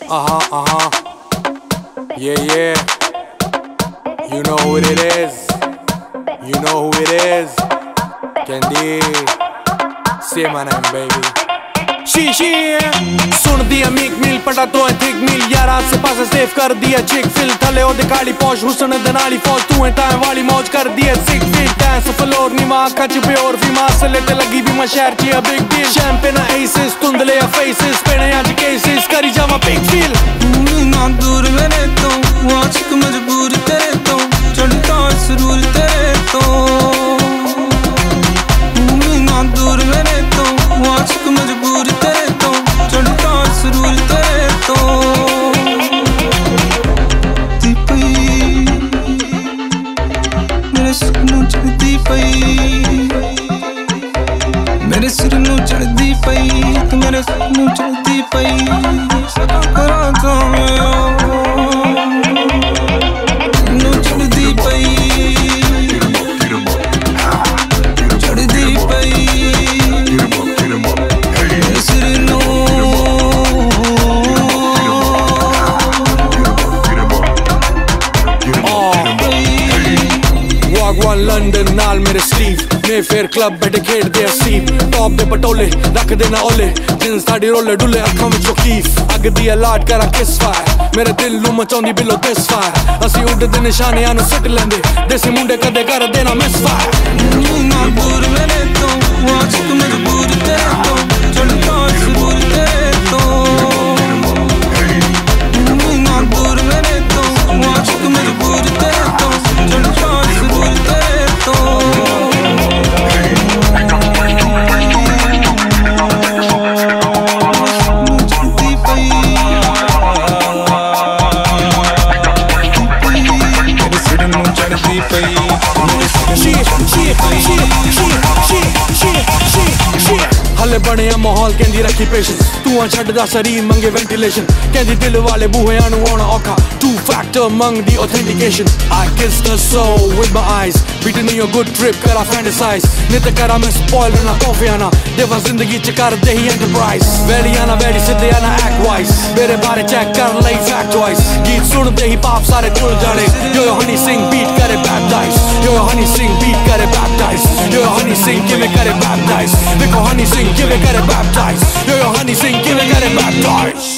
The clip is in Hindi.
Yeah. You know who it is. You know who it is. Candy. Say my name, baby. She सुन दिया मीक मिल पटा तो है थिक मिल यार आज से पास सेव कर दिया चिक फिल थले ओ दिखाली पौश हुसन दनाली फौज तू है टाइम वाली मौज कर दिया सिक फिल डांस फ्लोर नी मां का चिपे और भी मां से लेते लगी भी मैं शहर की a big deal शैंपेन एसेस तुंदले या फेसेस पेने आज केसेस करी जावा बिग फील ना दूर मेरे तो आशिक मजबूर तेरे तो चढ़ता सुरूर तेरे तो ना दूर मेरे तो आशिक मजबूर तेरे तो चढ़ता सुरूर तेरे तो मेरे सिर नूं चढ़दी पई मेरे सिर नूं चढ़दी पई तू मेरे सिर नूं चढ़दी पई करा तो नूं चढ़दी पई चढ़दी पई मेरे सिर नूं Wagwan London नाल मेरे स्लीव ने फेयर क्लब बैठे खेड़ दे असीब टॉप दे पटोले रख देना ओले जिन साड़ी रोले डुले अखां विचों कीफ अग दी लाड करा किस फायर मेरे दिल नूं मचाउंदी बिलो दिस फायर असी उड़दे निशानियां नूं सुट लैंदे देसी मुंडे कदे कर देना मिस फायर ना दूर मेरे तो आशिक मजबूर तेरे तो चढ़ता सुरूर तेरे तो ना दूर मेरे तो आशिक मजबूर तेरे तो चढ़ता सुरूर तेरे तो चढ़दी पई मेरे सिर नूं चढ़दी पई हले बने माहौल कहंदी रखी पेशेंस तू छड्डदा शरीर मंगे वेंटिलेशन कहंदी दिल वाले बूहियां नूं आउणा औखा two factor among the authentication I kiss the soul with my eyes beating your good trip करा fantasize नित करा मैं spoil ना कॉफी आना देवा जिंदगी च कर दे ही enterprise वेली आना वेली सिद्धे आना act wise मेरे बारे चेक कर लई fact wise गीत सुनते ही पाप सारे तुल जाने यो हनी सिंह बीट करे baptize yo Honey Singh beat करे baptize यो हनी सिंह किवें करे baptize देखो हनी सिंह किवें करे baptize यो हनी सिंह किवें करे baptize